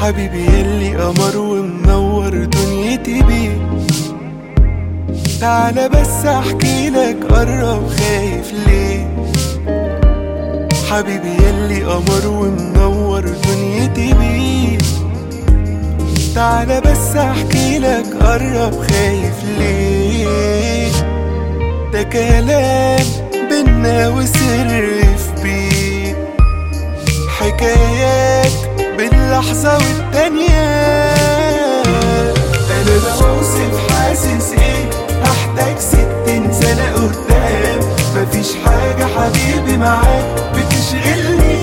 حبيبي يلي قمر ومنور دنيتي بيه. تعالى بس احكي لك، قرب خايف ليه؟ حبيبي يلي قمر ومنور دنيتي بيه. تعالى بس احكي لك، قرب خايف ليه؟ ده كلام بينا وسر في بيه، حكايات باللحظة والتانية. أنا بوصف حاسس إيه، هحتاج 60 سنة قدام. مفيش حاجة حبيبي معاك بتشغلني،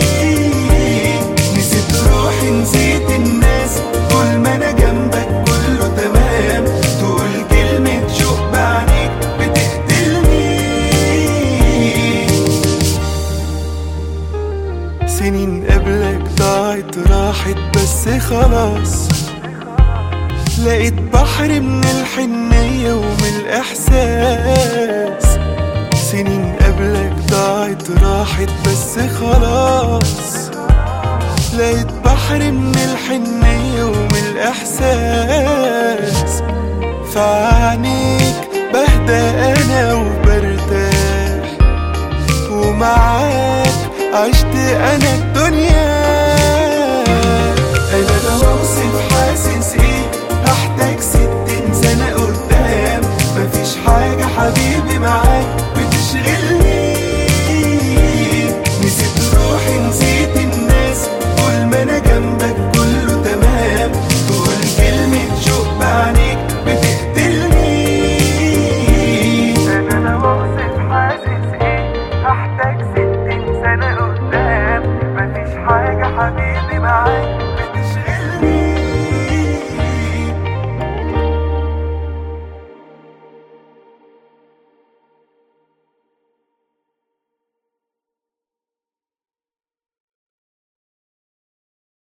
نسيت روحي نسيت الناس، طول ما أنا جنبك كله تمام. تقول كلمة شوق بعينيك بتقتلني. سنين قبلك ضاعت راحت بس خلاص، لقيت بحر من الحنية ومن الإحساس. سنين قبلك ضاعت راحت بس خلاص، لقيت بحر من الحنية ومن الإحساس. فعنيك بهدى أنا وبرتاح، ومعاك عشت أنا الدنيا. أنا بوصف حاسس إيه، هحتاج 60 سنة قدام. مفيش حاجة حبيبي معاك بتشغلني،